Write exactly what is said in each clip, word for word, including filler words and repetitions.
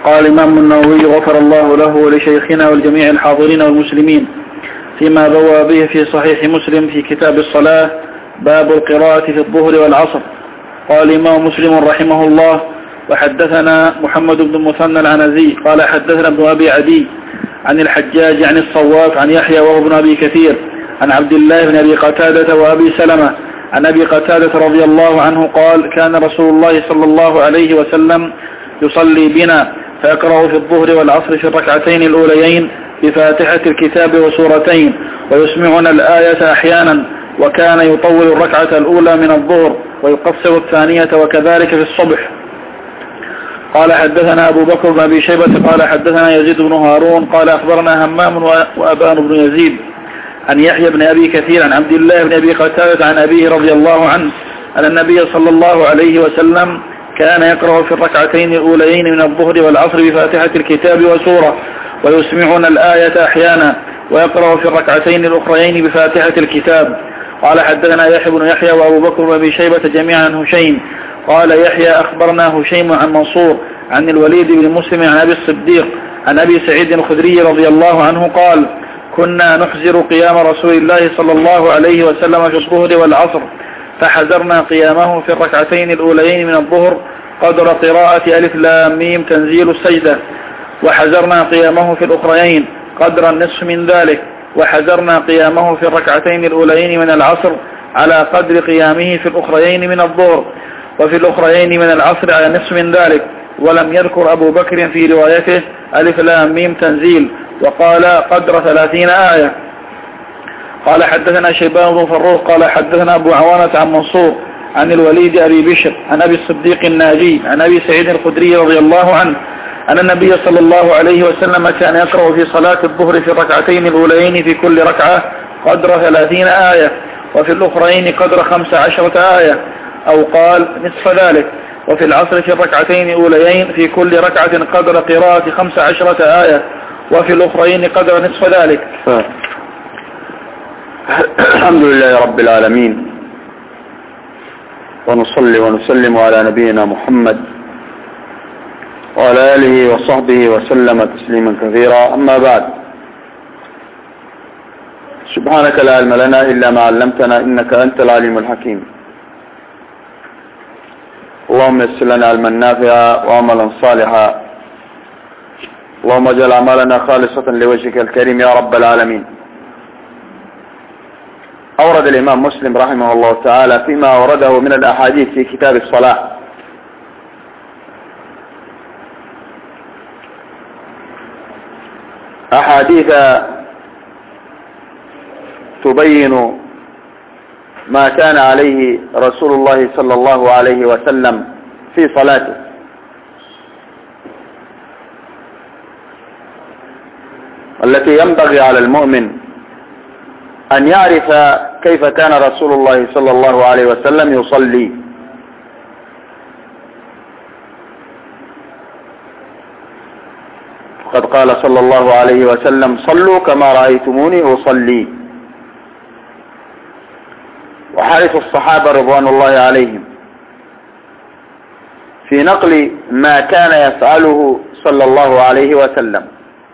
قال الإمام النووي غفر الله له ولشيخنا والجميع الحاضرين والمسلمين فيما بوى به في صحيح مسلم في كتاب الصلاة باب القراءة في الظهر والعصر. قال الإمام مسلم رحمه الله وحدثنا محمد بن المثنى العنزي قال حدثنا ابن أبي عدي عن الحجاج عن الصواف عن يحيى وهو ابن أبي كثير عن عبد الله بن أبي قتادة وأبي سلمة عن أبي قتادة رضي الله عنه قال كان رسول الله صلى الله عليه وسلم يصلي بنا فيقرأ في الظهر والعصر في الركعتين الأوليين بفاتحة الكتاب وسورتين ويسمعنا الآية أحيانا، وكان يطول الركعة الأولى من الظهر ويقصر الثانية وكذلك في الصبح. قال حدثنا أبو بكر بن أبي شيبة قال حدثنا يزيد بن هارون قال أخبرنا همام وأبان بن يزيد عن يحيى بن أبي كثير عن عبد الله بن أبي قتادة عن أبيه رضي الله عنه أن النبي صلى الله عليه وسلم كان يقرأ في الركعتين الأوليين من الظهر والعصر بفاتحة الكتاب وسورة ويسمعنا الآية أحيانا، ويقرأ في الركعتين الأخريين بفاتحة الكتاب. قال حدثنا يحيى بن يحيى وأبو بكر بن أبي شيبة جميعا عن هشيم قال يحيى أخبرنا هشيم عن منصور عن الوليد بن مسلم عن أبي الصديق عن أبي سعيد الخدري رضي الله عنه قال كنا نحزر قيام رسول الله صلى الله عليه وسلم في الظهر والعصر فحذرنا قيامه في الركعتين الأوليين من الظهر قدر قراءة ألف لام ميم تنزيل السجدة، وحذرنا قيامه في الأخريين قدر النصف من ذلك، وحذرنا قيامه في الركعتين الأوليين من العصر على قدر قيامه في الأخريين من الظهر، وفي الأخريين من العصر على نصف من ذلك. ولم يذكر أبو بكر في روايته ألف لام ميم تنزيل، وقال قدر ثلاثين آية. قال حدثنا شيبان بن فروخ قال حدثنا أبو عوانة عن منصور عن الوليد أبي بشر عن أبي الصديق الناجي عن أبي سعيد الخدري رضي الله عنه أن النبي صلى الله عليه وسلم كان يقرأ في صلاة الظهر في الركعتين الأوليين في كل ركعة قدر ثلاثين آية، وفي الأخرين قدر خمس عشرة آية، أو قال نصف ذلك، وفي العصر في الركعتين الأوليين في كل ركعة قدر قراءة خمس عشرة آية، وفي الأخرين قدر نصف ذلك. الحمد لله رب العالمين، ونصلي ونسلم على نبينا محمد وعلى آله وصحبه وسلم تسليما كثيرا. أما بعد، سبحانك لا علم لنا إلا ما علمتنا إنك أنت العليم الحكيم. اللهم يسر لنا علما نافعا وعملا صالحا، اللهم اجعل أعمالنا خالصة لوجهك الكريم يا رب العالمين. أورد الإمام مسلم رحمه الله تعالى فيما أورده من الأحاديث في كتاب الصلاة أحاديث تبين ما كان عليه رسول الله صلى الله عليه وسلم في صلاته، التي ينبغي على المؤمن أن يعرف كيف كان رسول الله صلى الله عليه وسلم يصلي. قد قال صلى الله عليه وسلم صلوا كما رأيتموني أصلي. وحرص الصحابة رضوان الله عليهم في نقل ما كان يفعله صلى الله عليه وسلم،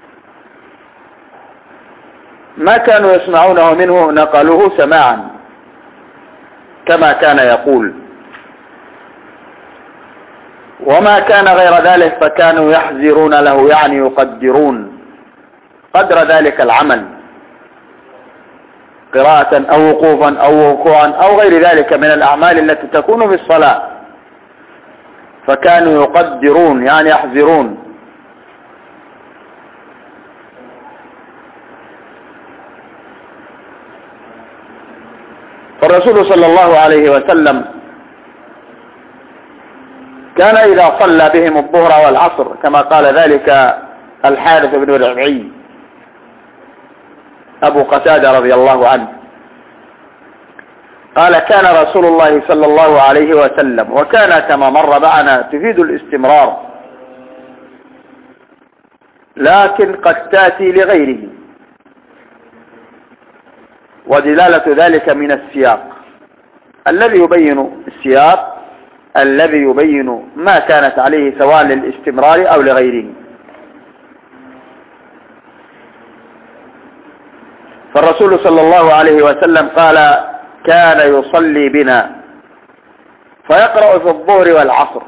ما كانوا يسمعونه منه نقلوه سماعا كما كان يقول، وما كان غير ذلك فكانوا يحذرون له، يعني يقدرون قدر ذلك العمل قراءة أو وقوفا أو وقوعا أو غير ذلك من الأعمال التي تكون في الصلاة، فكانوا يقدرون يعني يحذرون. فالرسول صلى الله عليه وسلم كان إذا صلى بهم الظهر والعصر كما قال ذلك الحارث بن ربعي أبو قتادة رضي الله عنه، قال كان رسول الله صلى الله عليه وسلم، وكان كما مر معنا تفيد الاستمرار، لكن قد تأتي لغيره، ودلالة ذلك من السياق الذي يبين السياق الذي يبين ما كانت عليه سواء للاستمرار أو لغيره. الرسول صلى الله عليه وسلم قال كان يصلي بنا فيقرأ في الظهر والعصر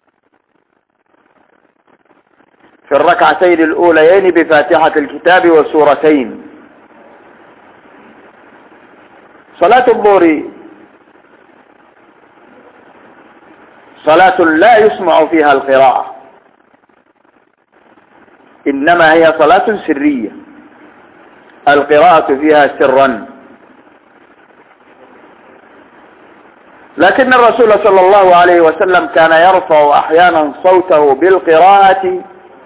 في الركعتين الأوليين بفاتحة الكتاب وسورتين. صلاة الظهر صلاة لا يسمع فيها القراءة، إنما هي صلاة سرية القراءة فيها سرا، لكن الرسول صلى الله عليه وسلم كان يرفع أحيانا صوته بالقراءة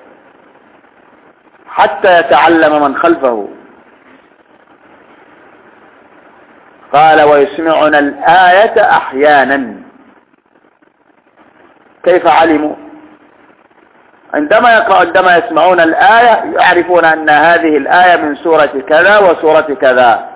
حتى يتعلم من خلفه. قال ويسمعنا الآية أحيانا. كيف علموا؟ عندما يقرأ عندما يسمعون الآية يعرفون أن هذه الآية من سورة كذا وسورة كذا.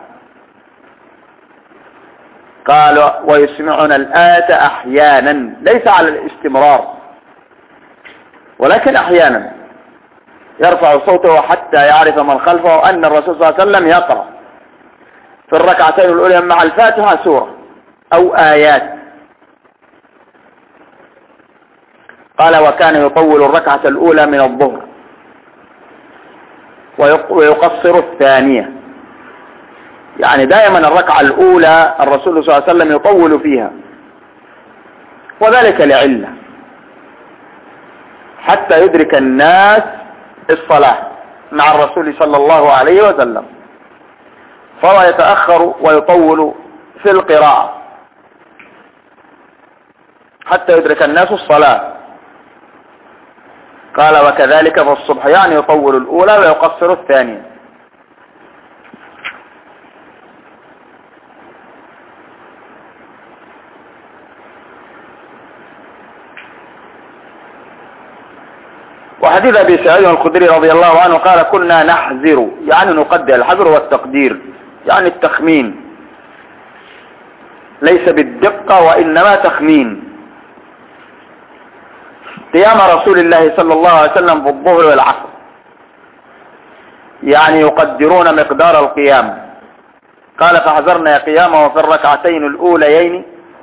قال ويسمعنا الآية أحيانا، ليس على الاستمرار ولكن أحيانا يرفع صوته حتى يعرف من خلفه أن الرسول صلى الله عليه وسلم يقرأ في الركعتين الأولى مع الفاتحة سورة أو آيات. قال وكان يطول الركعة الأولى من الظهر ويقصر الثانية، يعني دائما الركعة الأولى الرسول صلى الله عليه وسلم يطول فيها، وذلك لعلة حتى يدرك الناس الصلاة مع الرسول صلى الله عليه وسلم، فهو يتأخر ويطول في القراءة حتى يدرك الناس الصلاة. قال وكذلك في الصبح، يعني يطول الأولى ويقصر الثانية. وحديث أبي سعيد الخدري رضي الله عنه قال كنا نحذر، يعني نقدر، الحذر والتقدير يعني التخمين، ليس بالدقة وإنما تخمين، قيام رسول الله صلى الله عليه وسلم في الظهر والعصر، يعني يقدرون مقدار القيام. قال فحذرنا قيامه في الركعتين الأوليين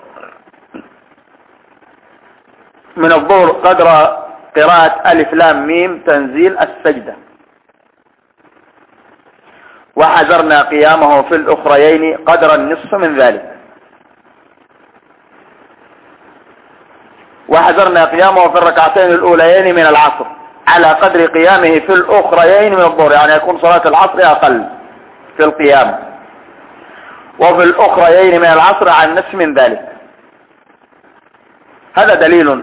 من الظهر قدر قراءة ألف لام ميم تنزيل السجدة، وحذرنا قيامه في الأخريين قدر النصف من ذلك، وحذرنا قيامه في الركعتين الأوليين من العصر على قدر قيامه في الأخريين من الظهر، يعني يكون صلاة العصر أقل في القيام، وفي الأخريين من العصر عن نصف من ذلك. هذا دليل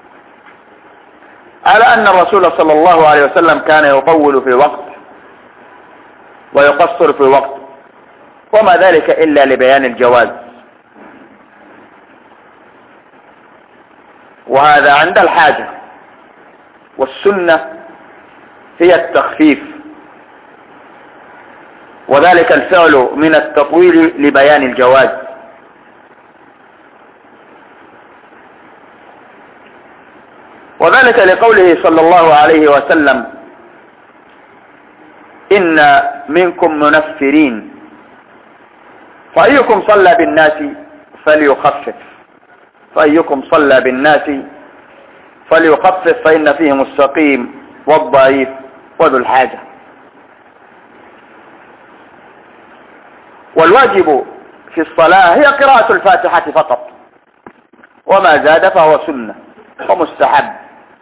على أن الرسول صلى الله عليه وسلم كان يطول في وقت ويقصر في وقت، وما ذلك إلا لبيان الجواز، وهذا عند الحاجة، والسنة هي التخفيف، وذلك الفعل من التطويل لبيان الجواز. وذلك لقوله صلى الله عليه وسلم إن منكم منفرين فأيكم صلى بالناس فليخفف فأيكم صلى بالناس فليخفف فإن فيهم السقيم والضعيف وذو الحاجة. والواجب في الصلاة هي قراءة الفاتحة فقط، وما زاد فهو سنة ومستحب.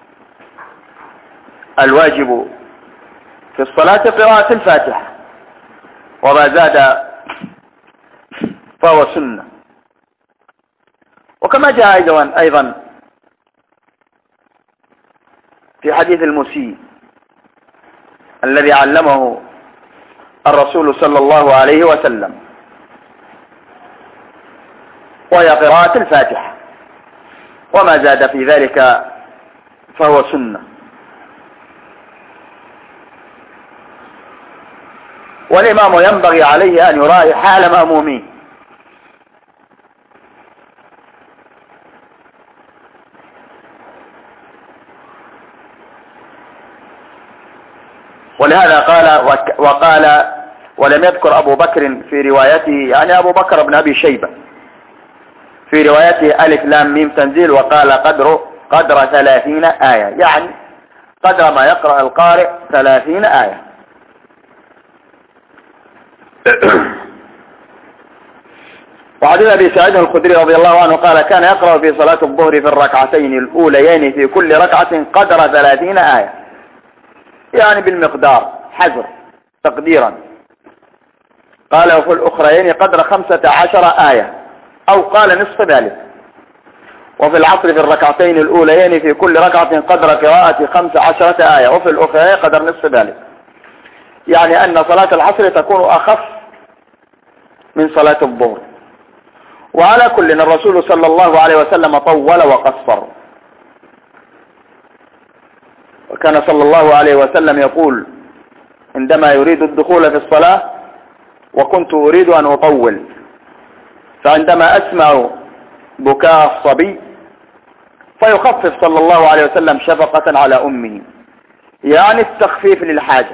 الواجب في الصلاة قراءة الفاتحة، وما زاد فهو سنة. وكما جاء أيضا أيضا في حديث المسيء الذي علمه الرسول صلى الله عليه وسلم، وهي قراءة الفاتحة، وما زاد في ذلك فهو سنة. والإمام ينبغي عليه أن يراعي حال مأموميه، ولهذا قال وقال ولم يذكر أبو بكر في روايته، يعني أبو بكر بن أبي شيبة في روايته ألف لام ميم تنزيل، وقال قدر قدر ثلاثين آية، يعني قدر ما يقرأ القارئ ثلاثين آية. وحديث أبي سعيد الخدري رضي الله عنه قال كان يقرأ في صلاة الظهر في الركعتين الأوليين في كل ركعة قدر ثلاثين آية، يعني بالمقدار حذر تقديرا. قال وفي الأخرين قدر خمسة عشر آية، أو قال نصف ذلك. وفي العصر في الركعتين الأوليين في كل ركعة قدر قراءة خمس عشرة آية، وفي الأخرين قدر نصف ذلك، يعني أن صلاة العصر تكون أخف من صلاة الظهر. وعلى كل الرسول صلى الله عليه وسلم طول وقصر، وكان صلى الله عليه وسلم يقول عندما يريد الدخول في الصلاة وكنت أريد أن أطول، فعندما أسمع بكاء الصبي فيخفف صلى الله عليه وسلم شفقة على أمه، يعني التخفيف للحاجة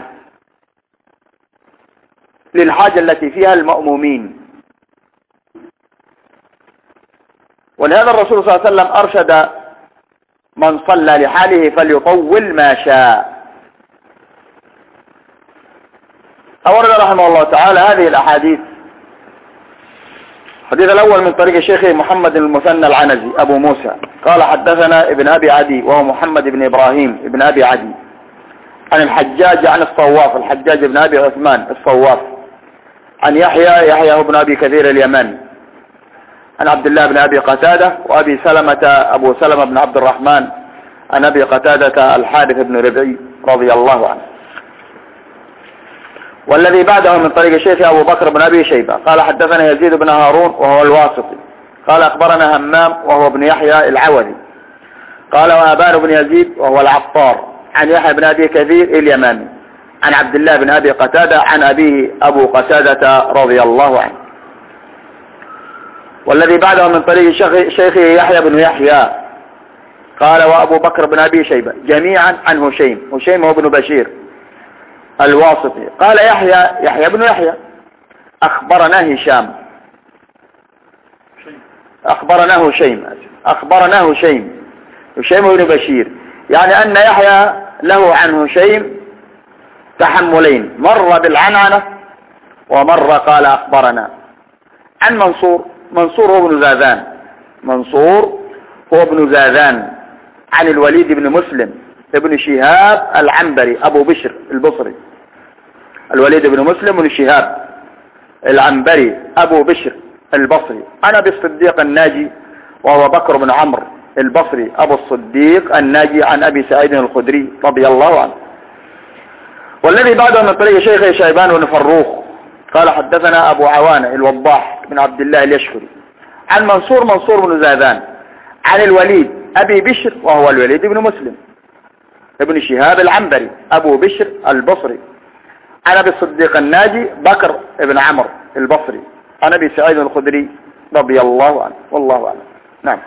للحاجة التي فيها المأمومين. ولهذا الرسول صلى الله عليه وسلم أرشد من صلى لحاله فليطول ما شاء. أورد رحمه الله تعالى هذه الأحاديث. الحديث الأول من طريق الشيخ محمد المثنى العنزي أبو موسى قال حدثنا ابن أبي عدي وهو محمد بن إبراهيم ابن أبي عدي عن الحجاج عن الصواف الحجاج بن أبي عثمان الصواف عن يحيى يحيى بن أبي كثير اليماني عن عبد الله بن أبي قتادة وأبي سلمة أبو سلمة بن عبد الرحمن عن أبي قتادة الحارث بن ربعي رضي الله عنه. والذي بعده من طريق الشيخ أبو بكر بن أبي شيبة قال حدثنا يزيد بن هارون وهو الواسطي قال أخبرنا همام وهو ابن يحيى العوذي قال وأبان بن يزيد وهو العطار عن يحيى بن أبي كثير اليماني عن عبد الله بن أبي قتادة عن أبيه أبو قتادة رضي الله عنه. والذي بعده من طريق شيخه يحيى بن يحيى قال وأبو بكر بن أبي شيبة جميعا عن هشيم هشيم هو بن بشير الواسطي قال يحيى يحيى بن يحيى أخبرنا هشام أخبرنا هشيم أخبرنا هشيم هشيم بن بشير، يعني أن يحيى له عن هشيم تحملين، مر بالعنعنة ومر قال أخبرنا. عن منصور منصور هو ابن زاذان منصور هو ابن زاذان عن الوليد بن مسلم ابن شهاب العنبري أبو بشر البصري الوليد بن مسلم بن شهاب العنبري أبو بشر البصري عن أبي الصديق الناجي وهو بكر بن عمرو البصري أبو الصديق الناجي عن أبي سعيد الخدري رضي الله عنه. والذي بعده من طريق شيخ شيبان بن فروخ قال حدثنا أبو عوانة الوضاح بن عبد الله اليشكري عن منصور منصور بن زاذان عن الوليد أبي بشر وهو الوليد بن مسلم ابن شهاب العنبري أبو بشر البصري عن أبي الصديق الناجي بكر بن عمرو البصري عن أبي سعيد الخدري رضي الله عنه والله أعلم. نعم.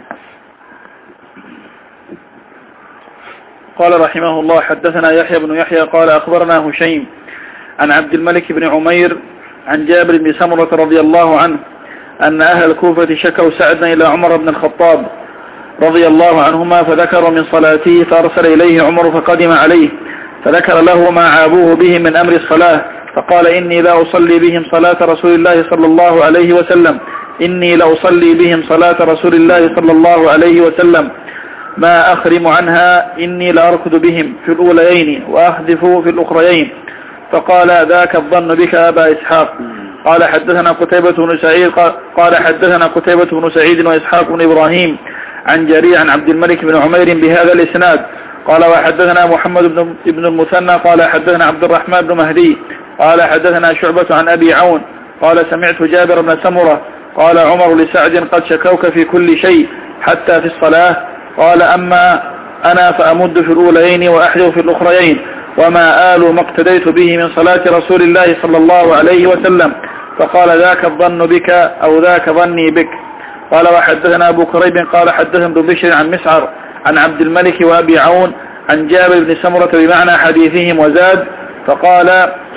قال رحمه الله حدثنا يحيى بن يحيى قال أخبرنا هشيم عن عبد الملك بن عمير عن جابر بن سمرة رضي الله عنه أن أهل الكوفة شكوا سعدا إلى عمر بن الخطاب رضي الله عنهما فذكر من صلاته فأرسل إليه عمر فقدم عليه فذكر له ما عابوه به من أمر الصلاة فقال إني لا أصلي بهم صلاة رسول الله صلى الله عليه وسلم إني لا أصلي بهم صلاة رسول الله صلى الله عليه وسلم ما أخرم عنها إني لأركض بهم في الأوليين وأحذف في الأخريين. فقال ذاك الظن بك أبا إسحاق. قال حدثنا قتيبة بن سعيد قال حدثنا قتيبة بن سعيد وإسحاق بن إبراهيم عن جرير عن عبد الملك بن عمير بهذا الإسناد قال وحدثنا محمد بن المثنى قال حدثنا عبد الرحمن بن مهدي قال حدثنا شعبة عن أبي عون قال سمعت جابر بن سمرة قال عمر لسعد قد شكوك في كل شيء حتى في الصلاة قال أما أنا فأمد في الأولين وأحذف في الأخريين وما آل ما اقتديت به من صلاة رسول الله صلى الله عليه وسلم. فقال ذاك الظن بك أو ذاك ظني بك. قال وحدثنا أبو كريب قال حدثنا ابن بشر عن مسعر عن عبد الملك وأبي عون عن جابر بن سمرة بمعنى حديثهم وزاد فقال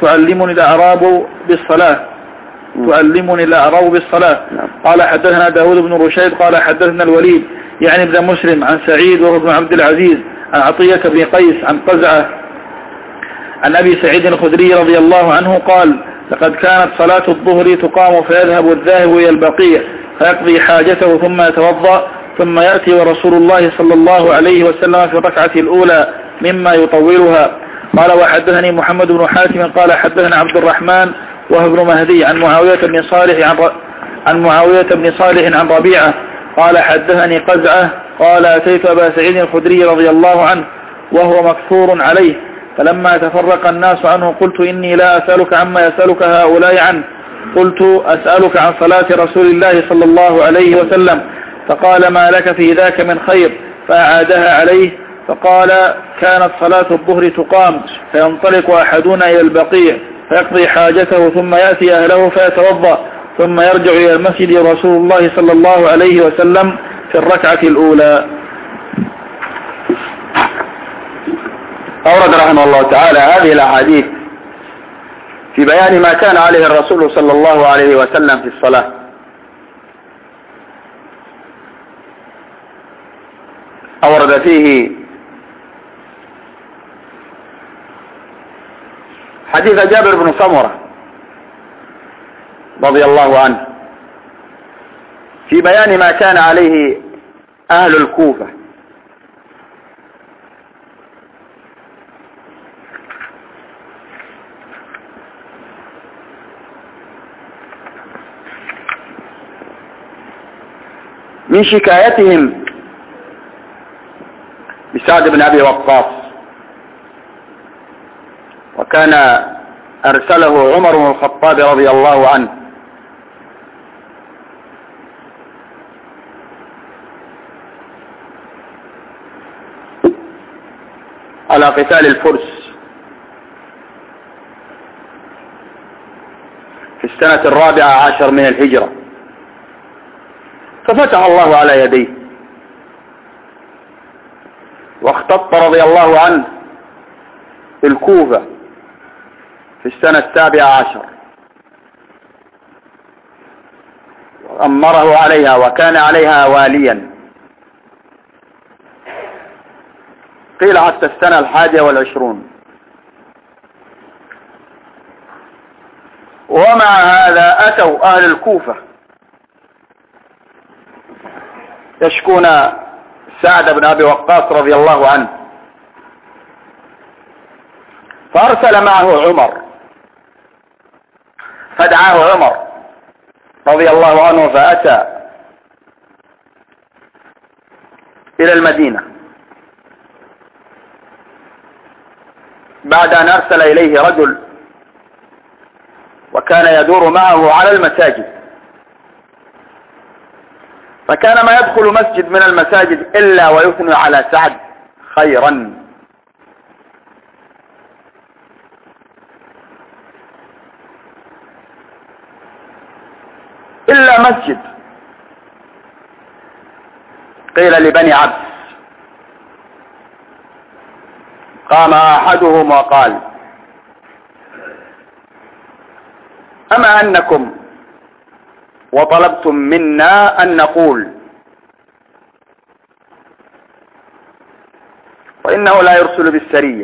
تعلمني الأعراب بالصلاة تعلمني الأعراب بالصلاة. قال حدثنا داود بن رشيد قال حدثنا الوليد يعني ابن مسلم عن سعيد وهو ابن عبد العزيز عن عطية بن قيس عن قزعة عن أبي سعيد الخدري رضي الله عنه قال لقد كانت صلاة الظهر تقام فيذهب الذاهب إلى البقيع فيقضي حاجته ثم يتوضأ ثم يأتي ورسول الله صلى الله عليه وسلم في الركعة الأولى مما يطولها. قال وحدثني محمد بن حاتم قال حدثنا عبد الرحمن وهو ابن مهدي عن معاوية بن صالح عن, ر... عن معاوية بن صالح عن ربيعة قال حدثني قزعة قال أتيت أبا سعيد الخدري رضي الله عنه وهو مكثور عليه فلما تفرق الناس عنه قلت إني لا أسألك عما يسألك هؤلاء عنه قلت أسألك عن صلاة رسول الله صلى الله عليه وسلم فقال ما لك في ذاك من خير فأعادها عليه فقال كانت صلاة الظهر تقام فينطلق أحدنا إلى البقيع فيقضي حاجته ثم يأتي أهله فيتوضأ ثم يرجع إلى المسجد رسول الله صلى الله عليه وسلم في الركعة الأولى. أورد رحمه الله تعالى هذه الأحاديث في بيان ما كان عليه الرسول صلى الله عليه وسلم في الصلاة. أورد فيه حديث جابر بن سمرة رضي الله عنه في بيان ما كان عليه أهل الكوفة من شكايتهم بسعد بن أبي وقاص، وكان أرسله عمر بن الخطاب رضي الله عنه على قتال الفرس في السنة الرابعة عشر من الهجرة، ففتح الله على يديه واختط رضي الله عنه الكوفة في السنة السابعة عشر وأمره عليها وكان عليها واليا قيل حتى السنة الحادية والعشرون. ومع هذا أتوا أهل الكوفة يشكون سعد بن أبي وقاص رضي الله عنه، فأرسل معه عمر فدعاه عمر رضي الله عنه فأتى إلى المدينة بعد أن أرسل إليه رجل وكان يدور معه على المساجد، فكان ما يدخل مسجد من المساجد إلا ويثني على سعد خيرا، إلا مسجد قيل لبني عبس، قام أحدهم وقال أما أنكم وطلبتم منا أن نقول وإنه لا يرسل بالسرية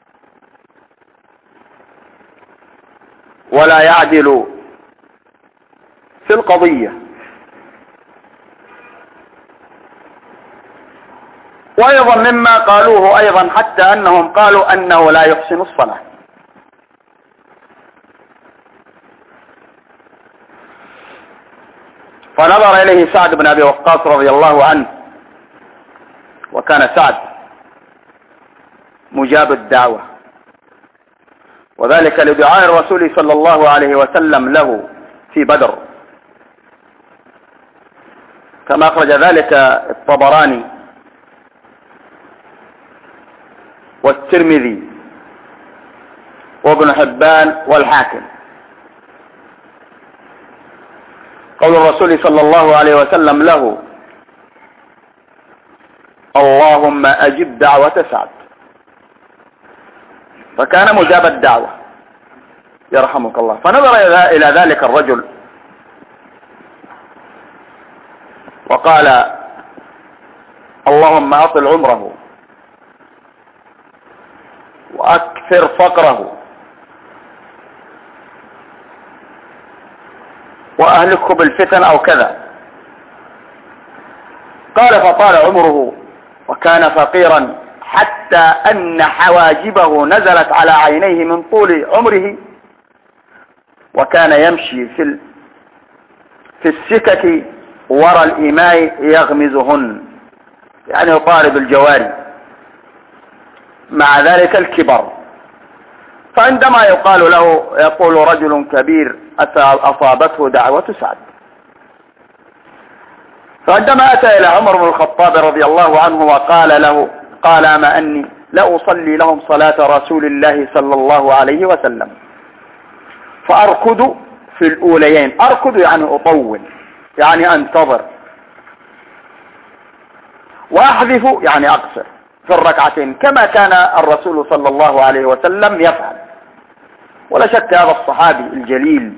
ولا يعدل في القضية، وأيضا مما قالوه أيضا حتى أنهم قالوا أنه لا يحسن الصلاة. فنظر إليه سعد بن أبي وقاص رضي الله عنه، وكان سعد مجاب الدعوة، وذلك لدعاء الرسول صلى الله عليه وسلم له في بدر، كما أخرج ذلك الطبراني والترمذي وابن حبان والحاكم، قول الرسول صلى الله عليه وسلم له اللهم أجب دعوة سعد، فكان مجاب الدعوة. يرحمك الله. فنظر إلى ذلك الرجل وقال اللهم أطل عمره وأكثر فقره وأهلكه بالفتن أو كذا. قال فطال عمره وكان فقيرا حتى أن حواجبه نزلت على عينيه من طول عمره، وكان يمشي في في السكك وراء الإماء يغمزهن، يعني يطارد الجواري، مع ذلك الكبر. فعندما يقال له يقول رجل كبير أصابته دعوة سعد. فعندما أتى إلى عمر بن الخطاب رضي الله عنه وقال له قال أما أني لا أصلي لهم صلاة رسول الله صلى الله عليه وسلم فأركض في الأوليين. أركض يعني أطول، يعني أنتظر، وأحذف يعني أقصر في الركعتين كما كان الرسول صلى الله عليه وسلم يفعل. ولا شك هذا الصحابي الجليل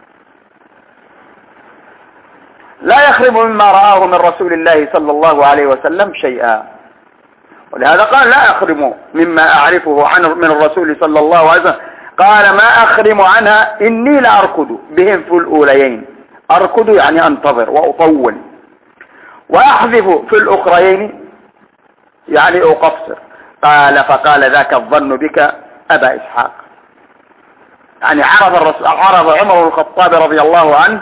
لا يخرب مما رآه من رسول الله صلى الله عليه وسلم شيئا، ولهذا قال لا أخرم مما أعرفه عن من الرسول صلى الله عليه وسلم. قال ما أخرم عنها إني لأركض بهم في الأوليين. أركض يعني أنتظر وأطول، وأحذف في الأخريين يعني أقصر. قال فقال ذاك الظن بك أبا إسحاق، يعني عرف الرسول عرف عمر بن الخطاب رضي الله عنه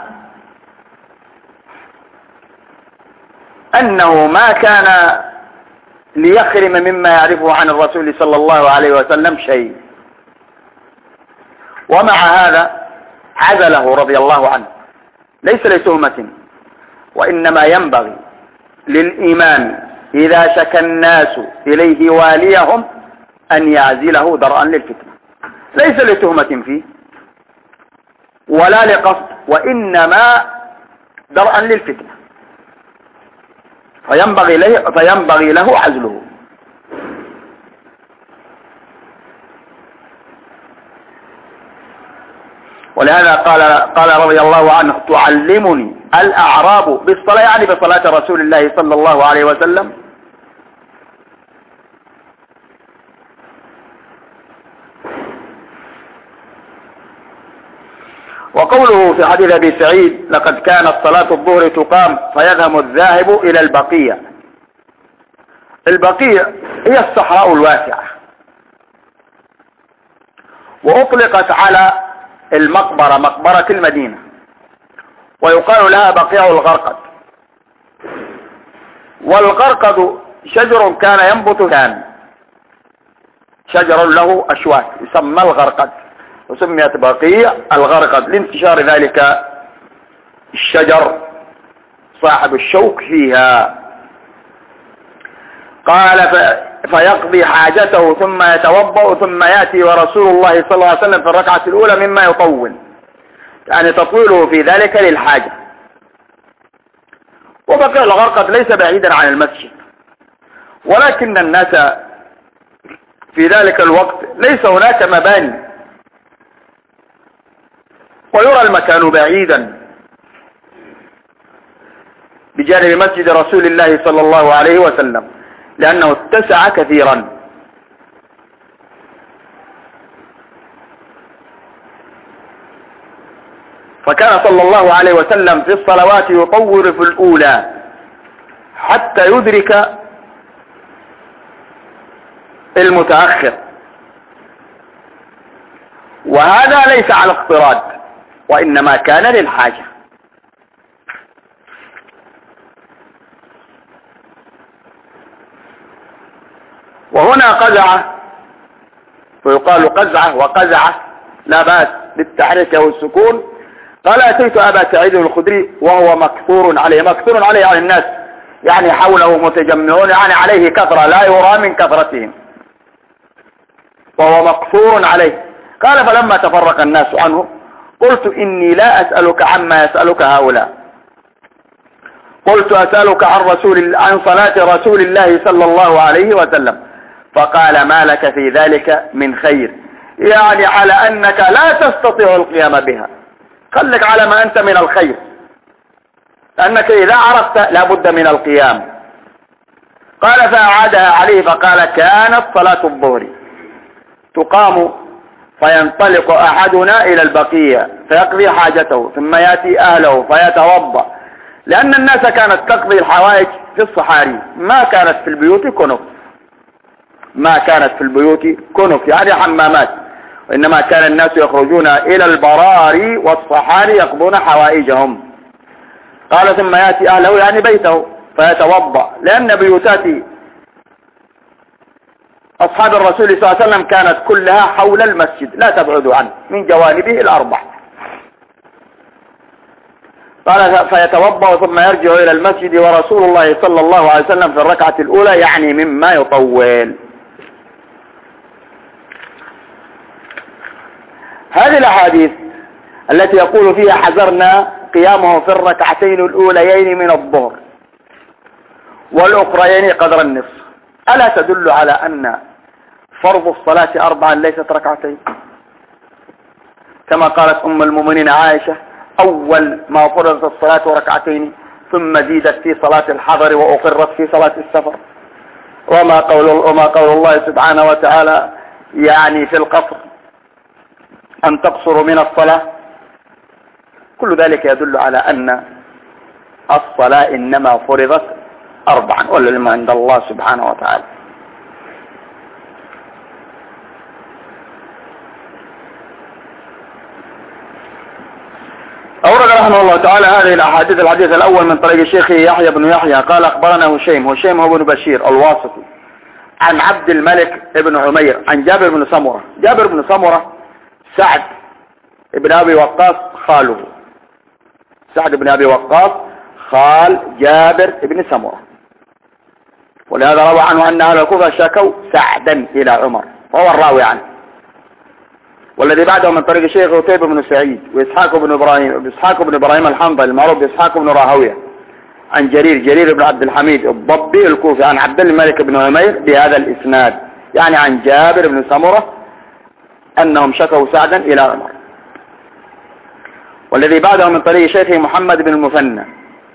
أنه ما كان ليخرم مما يعرفه عن الرسول صلى الله عليه وسلم شيء، ومع هذا عزله رضي الله عنه ليس لتهمة، وإنما ينبغي للإمام إذا شكى الناس إليه واليهم أن يعزله درءا للفتنة، ليس لتهمة فيه ولا لقصد، وإنما درءا للفتنة، فينبغي له, فينبغي له عزله. ولهذا قال قال رضي الله عنه تعلمني الأعراب بالصلاة، يعني بصلاة رسول الله صلى الله عليه وسلم. وقوله في حديث أبي سعيد لقد كانت صلاة الظهر تقام فيذهب الذاهب إلى البقيع. البقيع هي الصحراء الواسعة، وأطلقت على المقبرة مقبرة المدينة، ويقال لها بقيع الغرقد. والغرقد شجر كان ينبت كان شجر له أشواك يسمى الغرقد، وسميت بقيع الغرقد لانتشار ذلك الشجر صاحب الشوك فيها. قال فيقضي حاجته ثم يتوضأ ثم يأتي ورسول الله صلى الله عليه وسلم في الركعة الأولى مما يطول، يعني تطويله في ذلك للحاجة. وبقيع الغرقد ليس بعيدا عن المسجد، ولكن الناس في ذلك الوقت ليس هناك مباني، ويرى المكان بعيدا بجانب مسجد رسول الله صلى الله عليه وسلم لأنه اتسع كثيرا. فكان صلى الله عليه وسلم في الصلوات يطور في الأولى حتى يدرك المتأخر، وهذا ليس على اضطراد وإنما كان للحاجة. وهنا قزعة، ويقال قزعة وقزعة لا بأس بالتحريك والسكون. قال أتيت أبا سعيد الخدري وهو مكثور عليه، مكثور عليه على الناس يعني حوله متجمعون، يعني عليه كثرة لا يرى من كثرتهم، وهو مكثور عليه. قال فلما تفرق الناس عنه قلت إني لا أسألك عما يسألك هؤلاء، قلت أسألك عن رسول عن صلاة رسول الله صلى الله عليه وسلم. فقال ما لك في ذلك من خير، يعني على أنك لا تستطيع القيام بها، خلك على ما أنت من الخير، لأنك إذا عرفت لابد من القيام. قال فأعادها عليه فقال كانت صلاة الظهر تقام فينطلق أحدنا إلى البقية فيقضي حاجته ثم يأتي أهله فيتوضأ، لأن الناس كانت تقضي الحوائج في الصحاري، ما كانت في البيوت كنف، ما كانت في البيوت كنف يعني حمامات، وإنما كان الناس يخرجون إلى البراري والصحاري يقضون حوائجهم. قال ثم يأتي أهله يعني بيته فيتوضأ، لأن بيوتات أصحاب الرسول صلى الله عليه وسلم كانت كلها حول المسجد لا تبعد عنه من جوانبه الأربع. قال فيتوضأ ثم يرجع إلى المسجد ورسول الله صلى الله عليه وسلم في الركعة الأولى يعني مما يطول. هذه الأحاديث التي يقول فيها حذرنا قيامه في الركعتين الأوليين من الظهر والأخريين قدر النصف، ألا تدل على أن فرض الصلاة أربعا ليست ركعتين؟ كما قالت أم المؤمنين عائشة أول ما فرضت الصلاة ركعتين ثم زيدت في صلاة الحضر وأقرت في صلاة السفر. وما قول, وما قول الله سبحانه وتعالى يعني في القصر أن تقصروا من الصلاة، كل ذلك يدل على أن الصلاة إنما فرضت أربعا والعلم عند الله سبحانه وتعالى. أورد رحمه الله تعالى هذه الأحاديث. الحديث الأول من طريق الشيخ يحيى بن يحيى قال أخبرنا هشيم هشيم هو بن بشير الواسطي عن عبد الملك بن عمير عن جابر بن سمرة. جابر بن سمرة سعد بن أبي وقاص خاله، سعد بن أبي وقاص خال جابر بن سمرة، ولهذا روى عنه أن أهل الكوفة شكوا سعدا إلى عمر وهو الراوي عنه. والذي بعده من طريق الشيخ قتيبة بن سعيد وإسحاق بن إبراهيم إسحاق بن إبراهيم الحنظلي المعروف بإسحاق بن راهويه عن جرير جرير بن عبد الحميد الضبي الكوفي عن عبد الملك بن عمير بهذا الإسناد يعني عن جابر بن سمرة أنهم شكوا سعدا إلى عمر. والذي بعده من طريق شيخ محمد بن المثنى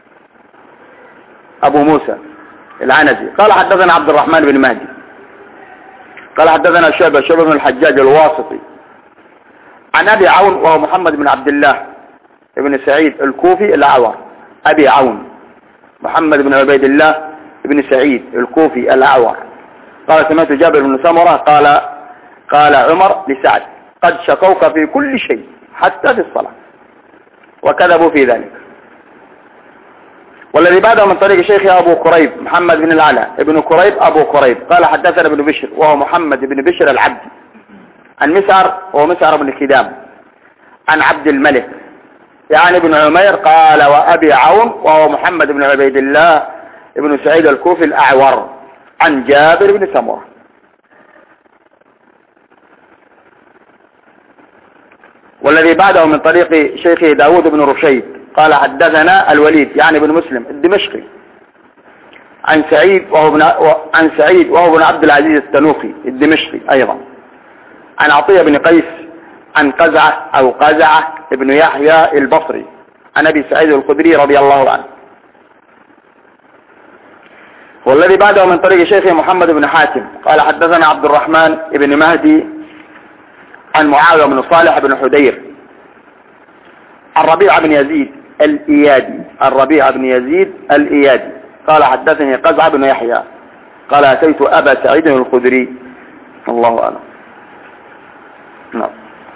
أبو موسى العنزي قال حدثنا عبد الرحمن بن مهدي قال حدثنا شعبة شعبة بن الحجاج الواسطي عن أبي عون وهو محمد بن عبد الله بن سعيد الكوفي الأعور. أبي عون محمد بن عبيد الله بن سعيد الكوفي الأعور قال سمعت جابر بن سمرة قال قال عمر لسعد قد شكوك في كل شيء حتى في الصلاة وكذبوا في ذلك. والذي بعده من طريق شيخ أبو قريب محمد بن العلاء ابن قريب أبو قريب قال حدثنا ابن بشر وهو محمد بن بشر العبدي عن مسعر وهو مسعر بن كدام عن عبد الملك يعني ابن عمير قال وأبي عون وهو محمد بن عبيد الله ابن سعيد الكوفي الأعور عن جابر بن سمرة. والذي بعده من طريق شيخ داود بن رشيد قال حدثنا الوليد يعني بن مسلم الدمشقي عن سعيد وهو ابن عن سعيد وهو ابن عبد العزيز التنوخي الدمشقي أيضا عن عطية بن قيس عن قزعة أو قزعة ابن يحيى البصري عن أبي سعيد الخدري رضي الله عنه. والذي بعده من طريق شيخ محمد بن حاتم قال حدثنا عبد الرحمن بن مهدي عن معاوية بن صالح بن حدير عن ربيع بن يزيد الإيادي عن ربيع بن يزيد الإيادي قال حدثني قزعة بن يحيى قال أتيت أبا سعيد الخدري. الله أعلم. نعم.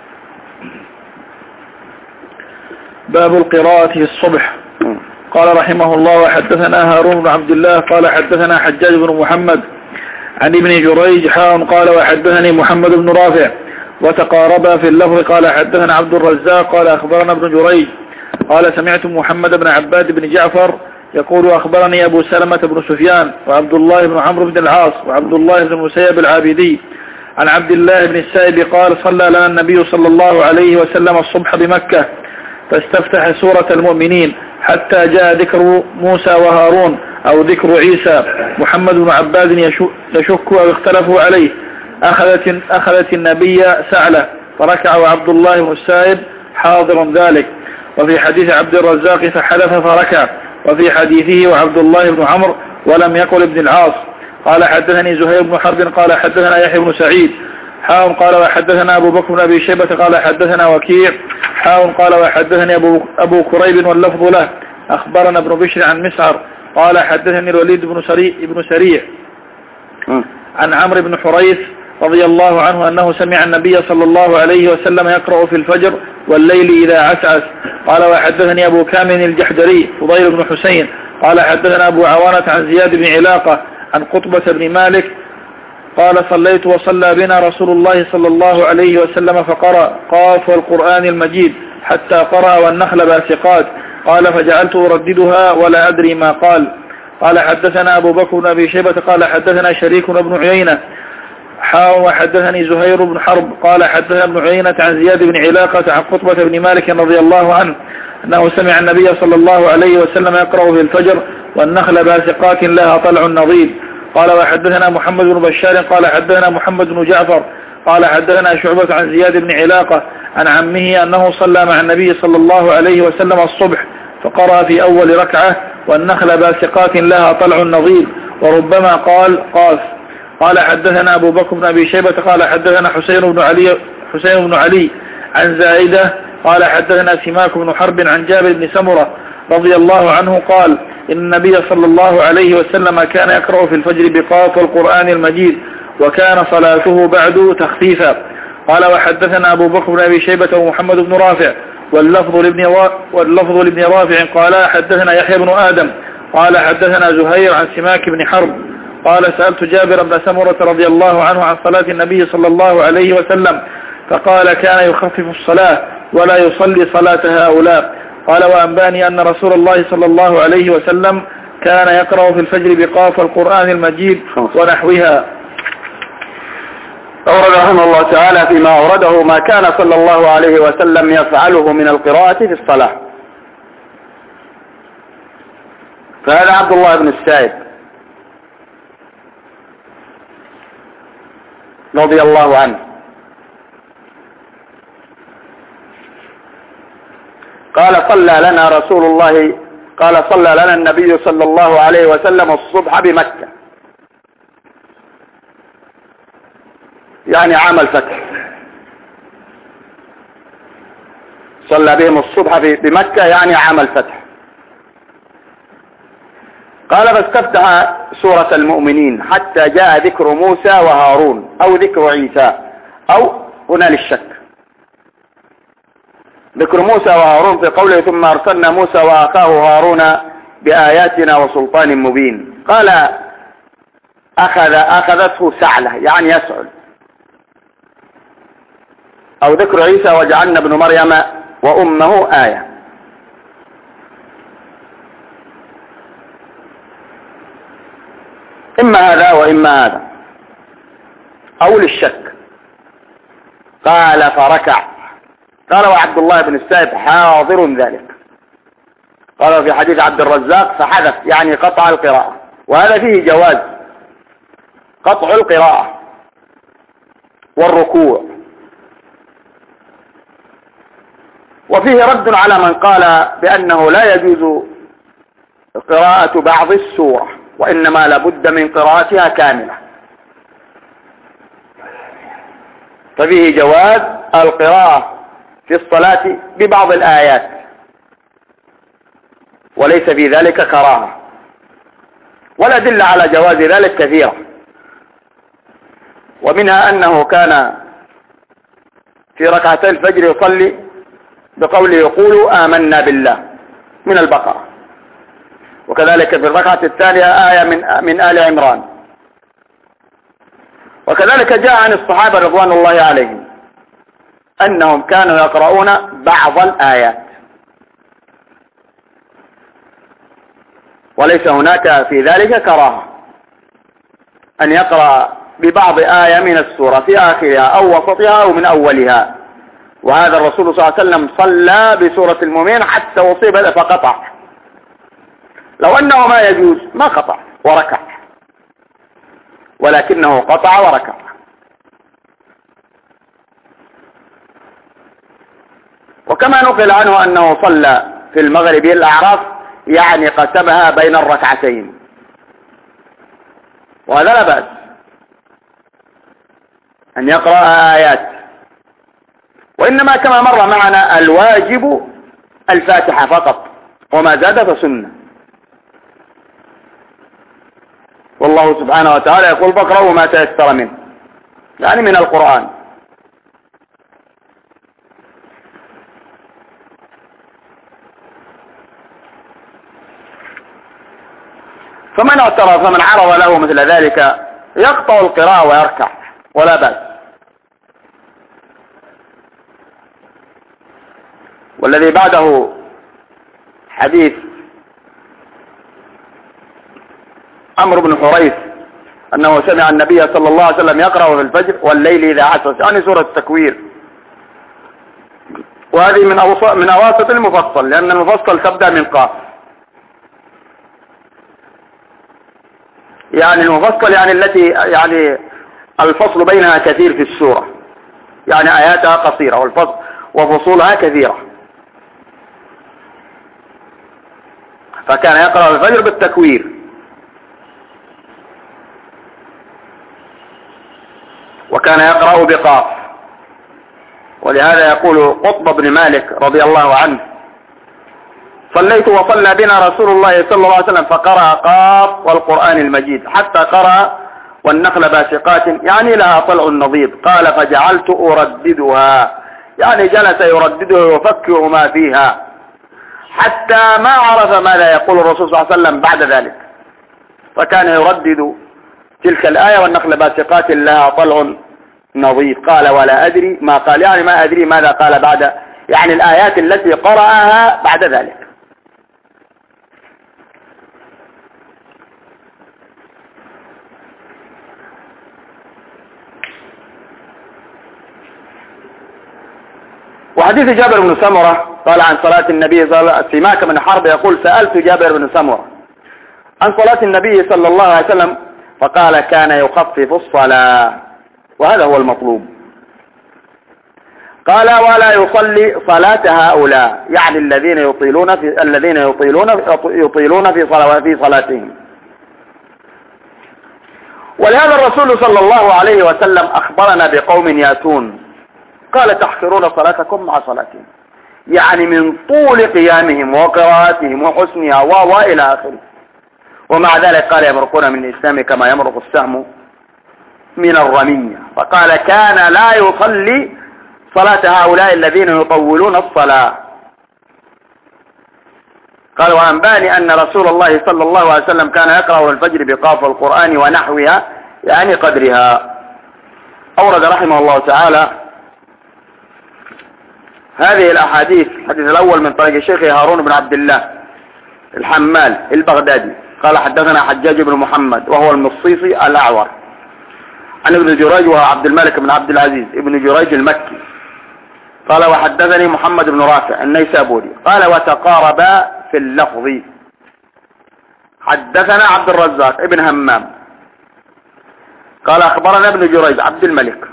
باب القراءة في الصبح. قال رحمه الله وحدثنا هارون بن عبد الله قال حدثنا حجاج بن محمد عن ابن جريج حاء قال وحدثني محمد بن رافع وتقاربا في اللفظ قال حدثنا عبد الرزاق قال أخبرنا ابن جريج قال سمعت محمد بن عباد بن جعفر يقول أخبرني أبو سلمة بن سفيان وعبد الله بن عمرو بن العاص وعبد الله بن المسيب العابدي عن عبد الله بن السائب قال صلى لنا النبي صلى الله عليه وسلم الصبح بمكة فاستفتح سورة المؤمنين حتى جاء ذكر موسى وهارون أو ذكر عيسى. محمد بن عباد يشك أو اختلفوا عليه أخذت, أخذت النبي سعلة فركع وعبد الله بن السائب حاضر ذلك. وفي حديث عبد الرزاق فحلف فركع. وفي حديثه وعبد الله بن عمرو ولم يقل ابن العاص. قال حدثني زهير بن حرب قال حدثنا يحيى بن سعيد حاء قال وحدثنا أبو بكر بن أبي شيبة قال حدثنا وكيع حاء قال وحدثني أبو, أبو كريب واللفظ له أخبرنا ابن بشر عن مسعر قال حدثني الوليد بن سريع, بن سريع عن عمرو بن حريث رضي الله عنه أنه سمع النبي صلى الله عليه وسلم يقرأ في الفجر والليل إذا عسعس. قال وحدثني أبو كامل الجحدري فضيل بن حسين قال حدثنا أبو عوانة عن زياد بن علاقة عن قطبة بن مالك قال صليت وصلى بنا رسول الله صلى الله عليه وسلم فقرأ قاف والقرآن المجيد حتى قرأ والنخل باسقات قال فجعلت أرددها ولا أدري ما قال. قال حدثنا أبو بكر بن أبي شيبة قال حدثنا شريك بن عيينة حاء وحدثني زهير بن حرب قال حدثنا ابن عيينة عن زياد بن علاقة عن قطبة بن مالك رضي الله عنه أنه سمع النبي صلى الله عليه وسلم يقرأ في الفجر والنخل باسقات لها طلع نضيد. قال وحدثنا محمد بن بشار قال حدثنا محمد بن جعفر قال حدثنا شعبة عن زياد بن علاقة عن عمه أنه صلى مع النبي صلى الله عليه وسلم الصبح فقرأ في أول ركعة والنخل باسقات لها طلع نضيد وربما قال قاف. قال حدثنا أبو بكر بن أبي شيبة قال حدثنا حسين بن علي حسين بن علي عن زائدة قال حدثنا سماك بن حرب عن جابر بن سمرة رضي الله عنه قال إن النبي صلى الله عليه وسلم كان يقرأ في الفجر بقاف القرآن المجيد وكان صلاته بعد تخفيفا. قال وحدثنا أبو بكر بن أبي شيبة ومحمد بن رافع واللفظ لابن واللفظ لابن رافع قال حدثنا يحيى بن آدم قال حدثنا زهير عن سماك بن حرب قال سألت جابر بن سمرة رضي الله عنه عن صلاة النبي صلى الله عليه وسلم فقال كان يخفف الصلاة ولا يصلي صلاة هؤلاء. قال وأنباني أن رسول الله صلى الله عليه وسلم كان يقرأ في الفجر بقاف القرآن المجيد ونحوها. أورد رحمه الله تعالى فيما أورده ما كان صلى الله عليه وسلم يفعله من القراءة في الصلاة. فهذا عبد الله بن السائب رضي الله عنه قال صلى لنا رسول الله قال صلى لنا النبي صلى الله عليه وسلم الصبح بمكة يعني عام الفتح صلى بهم الصبح بمكة يعني عام الفتح. قال فاستفتح سورة المؤمنين حتى جاء ذكر موسى وهارون أو ذكر عيسى أو هنا للشك ذكر موسى وهارون في قوله ثم أرسلنا موسى وأخاه هارون بآياتنا وسلطان مبين. قال أخذ أخذته سعلة يعني يسعل أو ذكر عيسى وجعلنا ابن مريم وأمه آية. إما هذا وإما هذا أو للشك. قال فركع. قال وعبد الله بن السائب حاضر ذلك. قال في حديث عبد الرزاق فحذف يعني قطع القراءة وهذا فيه جواز قطع القراءة والركوع. وفيه رد على من قال بأنه لا يجوز قراءة بعض السورة وإنما لابد من قراءتها كاملة. ففيه جواز القراءة في الصلاة ببعض الآيات وليس في ذلك كراهة والأدل على جواز ذلك كثيرة ومنها أنه كان في ركعتي الفجر يصلي بقوله يقول آمنا بالله من البقرة وكذلك في الركعة الثانية آية من من آل عمران وكذلك جاء عن الصحابة رضوان الله عليهم أنهم كانوا يقرؤون بعض الآيات وليس هناك في ذلك كراهة أن يقرأ ببعض آية من السورة في آخرها أو وسطها أو من أولها. وهذا الرسول صلى الله عليه وسلم صلى بسورة المؤمنين حتى أصيب فقطع. لو أنه ما يجوز ما قطع وركع ولكنه قطع وركع وكما نقل عنه أنه صلى في المغرب الأعراف يعني قسمها بين الركعتين، وهذا لا بأس أن يقرأ آيات، وإنما كما مر معنا الواجب الفاتحة فقط، وما زاد فسنة. والله سبحانه وتعالى يقول فاقرأوا ما تيسر منه، يعني من القرآن. فمن اعترض فمن عرض له مثل ذلك يقطع القراءة ويركع ولا بأس. والذي بعده حديث عمرو بن حريث أنه سمع النبي صلى الله عليه وسلم يقرأ في الفجر والليل إذا عسعس، يعني سورة التكوير، وهذه من من أواسط المفصل، لأن المفصل تبدأ من قاف، يعني المفصل يعني التي يعني الفصل بينها كثير في السورة، يعني آياتها قصيرة والفصل وفصولها كثيرة. فكان يقرأ الفجر بالتكوير، وكان يقرأ بقاف. ولهذا يقول قطب بن مالك رضي الله عنه صليت وصلى بنا رسول الله صلى الله عليه وسلم فقرأ قاف والقرآن المجيد حتى قرأ والنخل باسقات يعني لها طلع نضيد، قال فجعلت أرددها، يعني جلس يرددها ويفكر ما فيها حتى ما عرف ماذا يقول الرسول صلى الله عليه وسلم بعد ذلك، فكان يردد تلك الآية والنخل باسقات لها طلع نضيد، قال ولا أدري ما قال، يعني ما أدري ماذا قال بعد، يعني الآيات التي قرأها بعد ذلك. وحديث جابر بن سمرة قال عن صلاة النبي صلى الله عليه وسلم، سماك بن حرب يقول سألت جابر بن سمرة عن صلاة النبي صلى الله عليه وسلم فقال كان يخفف الصلاة، وهذا هو المطلوب. قال ولا يصلي صلاة هؤلاء، يعني الذين يطيلون في الذين يطيلون يطيلون في صلاة في صلاتهم. ولهذا الرسول صلى الله عليه وسلم أخبرنا بقوم يأتون، قال تحقرون صلاتكم مع صلاتهم، يعني من طول قيامهم وقراءتهم وحسنها وإلى آخره، ومع ذلك قال يمرقون من الإسلام كما يمرق السهم من الرمية. فقال كان لا يصلي صلاة هؤلاء الذين يطولون الصلاة. قال وأنباني أن رسول الله صلى الله عليه وسلم كان يقرأ الفجر بقاف القرآن ونحوها يعني قدرها. أورد رحمه الله تعالى هذه الأحاديث، الحديث الأول من طريق الشيخ هارون بن عبد الله الحمال البغدادي قال حدثنا حجاج بن محمد وهو المصيصي الأعور عن ابن جريج وهو عبد الملك بن عبد العزيز ابن جريج المكي قال وحدثني محمد بن رافع النيسابوري قال وتقاربا في اللفظ. حدثنا عبد الرزاق ابن همام قال أخبرنا ابن جريج عبد الملك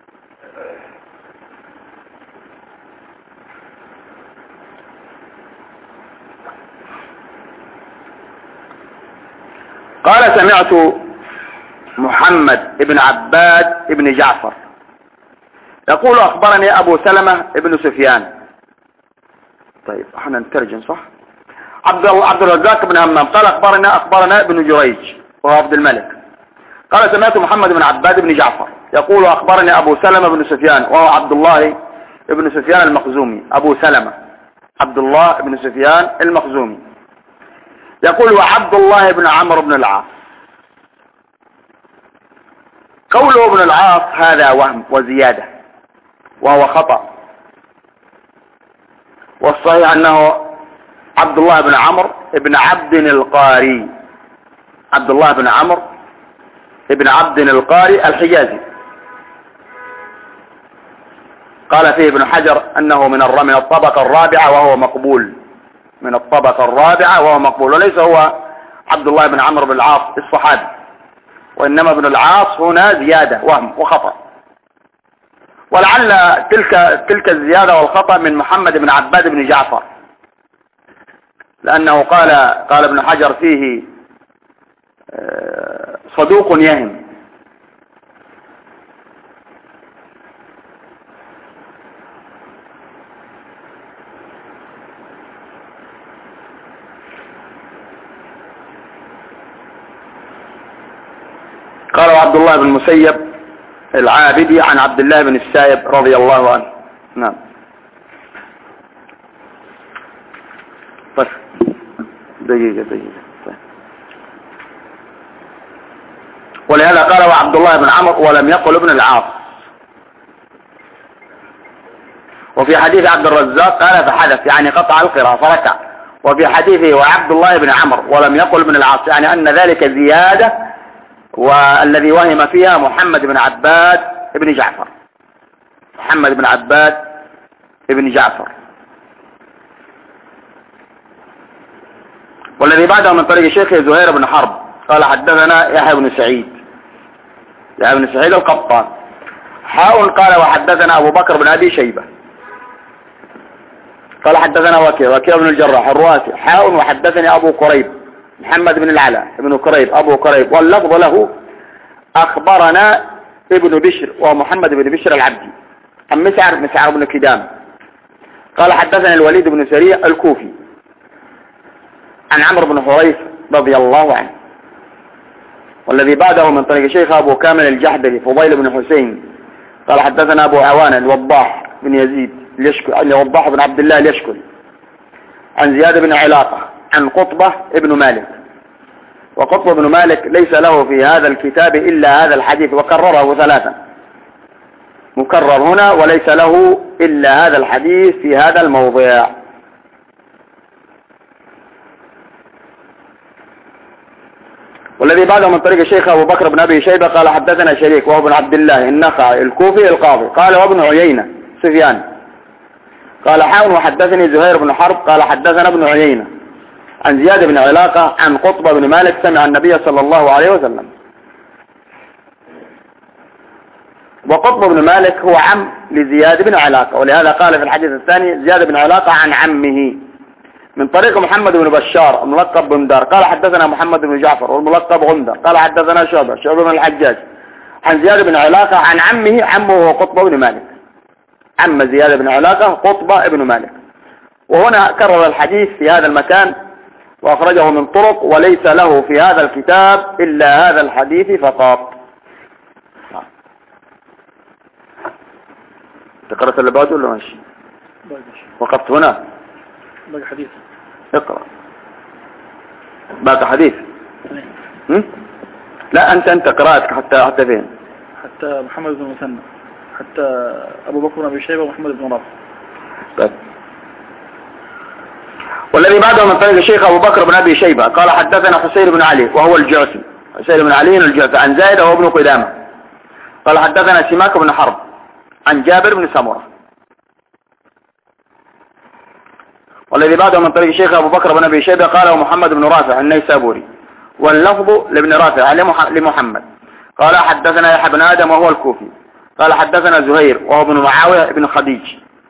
قال سمعت محمد ابن عباد ابن جعفر يقول أخبرني أبو سلمة ابن سفيان. طيب احنا نترجم صح. عبد عبد الرزاق بن همام قال أخبرنا أخبرنا ابن جريج وهو عبد الملك قال سمعت محمد بن عباد بن جعفر يقول أخبرني أبو سلمة بن سفيان وهو عبد الله ابن سفيان المخزومي. أبو سلمة عبد الله بن سفيان المخزومي يقول وعبد الله بن عمرو بن العاص. قوله ابن العاص هذا وهم وزيادة وهو خطأ، والصحيح أنه عبد الله بن عمرو بن عبد القاري، عبد الله بن عمرو بن عبد القاري الحجازي. قال فيه ابن حجر أنه من من الطبقة الرابعة وهو مقبول، من الطبقة الرابعة وهو مقبول، وليس هو عبد الله بن عمرو بن العاص الصحابي، وإنما ابن العاص هنا زيادة وهم وخطأ. ولعل تلك تلك الزيادة والخطأ من محمد بن عباد بن جعفر، لأنه قال قال ابن حجر فيه صدوق يهم. قال عبد الله بن المسيب العابدي عن عبد الله بن السائب رضي الله عنه. نعم. بس دقيقة دقيقة. ولهذا قال عبد الله بن عمرو ولم يقل ابن العاص. وفي حديث عبد الرزاق قال فحدث يعني قطع القراءة فركع. وفي حديثه وعبد الله بن عمرو ولم يقل ابن العاص يعني أن ذلك زيادة، والذي وهم فيها محمد بن عباد بن جعفر. محمد بن عباد بن جعفر. والذي بعده من طريق شيخه زهير بن حرب قال حدثنا يحيى بن سعيد يحيى بن سعيد القطان حاء قال وحدثنا أبو بكر بن أبي شيبة قال حدثنا وكيع وكيع بن الجراح الرؤاسي حاء وحدثني أبو قريب محمد بن العلاء ابن قريب أبو قريب واللفظ له أخبرنا ابن بشر ومحمد بن بشر العبدي عن مسعر مسعر بن كدام قال حدثنا الوليد بن سريع الكوفي عن عمرو بن حريث رضي الله عنه. والذي بعده من طريق شيخ أبو كامل الجحدري فضيل بن حسين قال حدثنا أبو عوانة الوضاح بن يزيد الوضاح بن عبد الله اليشكري عن زياد بن علاقة عن قطبة ابن مالك. وقطبة بن مالك ليس له في هذا الكتاب إلا هذا الحديث وكرره ثلاثا مكرر هنا وليس له إلا هذا الحديث في هذا الموضع. والذي بعده من طريق الشيخ أبو بكر بن أبي شيبة قال حدثنا شريك وهو بن عبد الله النخعي الكوفي القاضي قال وابن عيينة سفيان قال حاول وحدثني زهير بن حرب قال حدثنا ابن عيينة عن زياد بن علاقة عن قطبة بن مالك سمع النبي صلى الله عليه وسلم. وقطبة بن مالك هو عم لزياد بن علاقة ولهذا قال في الحديث الثاني زياد بن علاقة عن عمه من طريق محمد بن بشار الملقب بندار قال حدثنا محمد بن جعفر والملقب غندر قال حدثنا شعبة شعبة بن الحجاج عن زياد بن علاقة عن عمه عمه هو قطبة بن مالك عم زياد بن علاقة قطبة بن مالك. وهنا كرر الحديث في هذا المكان وأخرجه من طرق وليس له في هذا الكتاب إلا هذا الحديث فقط. تقرأت اللي بعده ولا ماشي؟ وقفت هنا باقي حديث اقرأ باقي حديث هم؟ لا أنت أنت قرأتك حتى حتى فين؟ حتى محمد بن مثنى حتى أبو بكر بن أبي شيبة ومحمد بن رافع. طيب. والذي بعده من طريق الشيخ أبو بكر بن أبي شيبة قال حدثنا حسين بن علي وهو الجعفي حسين بن علي الجعفي عن زايد وهو ابن قدامة قال حدثنا سماك بن حرب عن جابر بن سمرة. والذي بعده من طريق الشيخ أبو بكر بن أبي شيبة قال ومحمد بن رافع النيسابوري واللفظ لابن رافع لمحمد قال حدثنا يحيى بن آدم وهو الكوفي قال حدثنا زهير وهو ابن معاوية بن خديج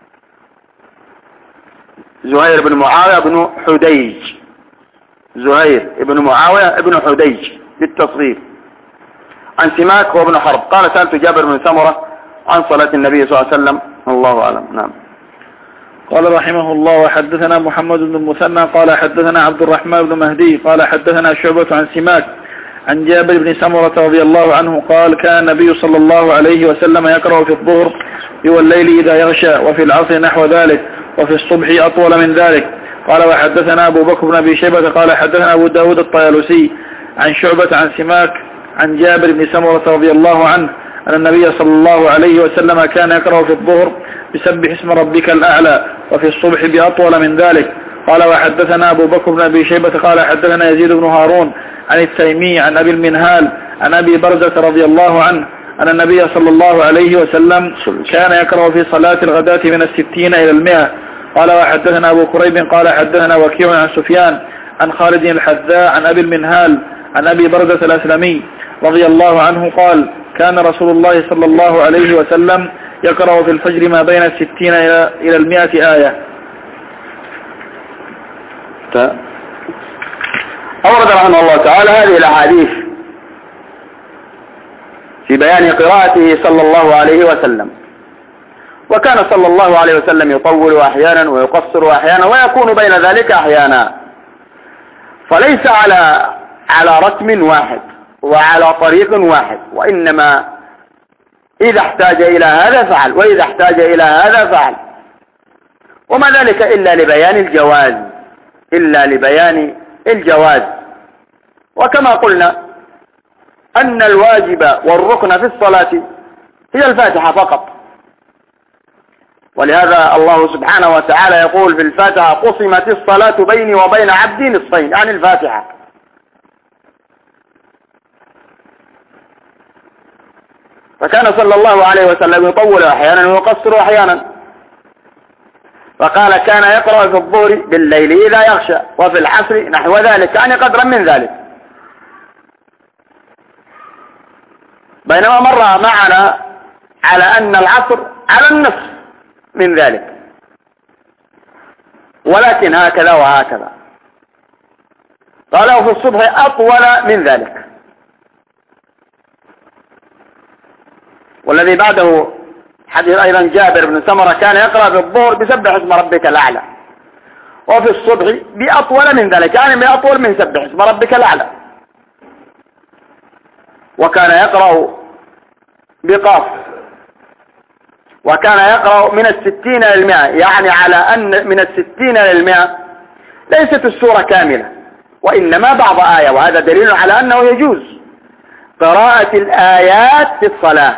زهير بن معاوية بن حديج زهير بن معاوية بن حديج بالتصغير عن سماك وابن حرب قال سألت جابر بن سمرة عن صلاة النبي صلى الله عليه وسلم الله أعلم. نعم. قال رحمه الله وحدثنا محمد بن المثنى قال حدثنا عبد الرحمن بن مهدي قال حدثنا شعبة عن سماك عن جابر بن سمرة رضي الله عنه قال كان النبي صلى الله عليه وسلم يقرأ في الظهر والليل إذا يغشى وفي العصر نحو ذلك وفي الصبح أطول من ذلك. قال وحدثنا أبو بكر بن أبي شيبة قال حدثنا أبو داود الطيالسي عن شعبة عن سماك عن جابر بن سمرة رضي الله عنه أن النبي صلى الله عليه وسلم كان يقرأ في الظهر بسبح اسم ربك الأعلى وفي الصبح بأطول من ذلك. قال وحدثنا أبو بكر بن أبي شيبة قال حدثنا يزيد بن هارون عن التيمي عن أبي المنهال عن أبي برزة رضي الله عنه أن النبي صلى الله عليه وسلم كان يقرأ في صلاة الغداة من الستين إلى المئة. قال وحدثنا أبو كريب قال حدثنا وكيع عن سفيان عن خالد الحذاء عن أبي المنهال عن أبي برزة الأسلمي رضي الله عنه قال كان رسول الله صلى الله عليه وسلم يقرأ في الفجر ما بين الستين إلى المئة آية. أورد رحمه الله تعالى هذه الأحاديث في بيان قراءته صلى الله عليه وسلم. وكان صلى الله عليه وسلم يطول أحيانا ويقصر أحيانا ويكون بين ذلك أحيانا، فليس على على رتم واحد وعلى طريق واحد، وإنما إذا احتاج إلى هذا فعل وإذا احتاج إلى هذا فعل، وما ذلك إلا لبيان الجواز إلا لبيان الجواز. وكما قلنا أن الواجب والركن في الصلاة هي الفاتحة فقط، ولهذا الله سبحانه وتعالى يقول في الفاتحة قسمت الصلاة بيني وبين عبدي نصفين، يعني الفاتحة. فكان صلى الله عليه وسلم يطول أحيانا ويقصر أحيانا، فقال كان يقرأ في الظهر بالليل إذا يغشى وفي العصر نحو ذلك، يعني قدرا من ذلك. بينما مر معنا على أن العصر على النصف من ذلك، ولكن هكذا وهكذا. قالوا في الصبح أطول من ذلك. والذي بعده حديث أيضا جابر بن سمرة كان يقرأ في الظهر بسبح اسم ربك الأعلى، وفي الصبح بأطول من ذلك، يعني بأطول من سبح اسم ربك الأعلى. وكان يقرأ بقاف، وكان يقرأ من الستين للمئة، يعني على أن من الستين للمئة ليست السورة كاملة وإنما بعض آية، وهذا دليل على أنه يجوز قراءة الآيات في الصلاة.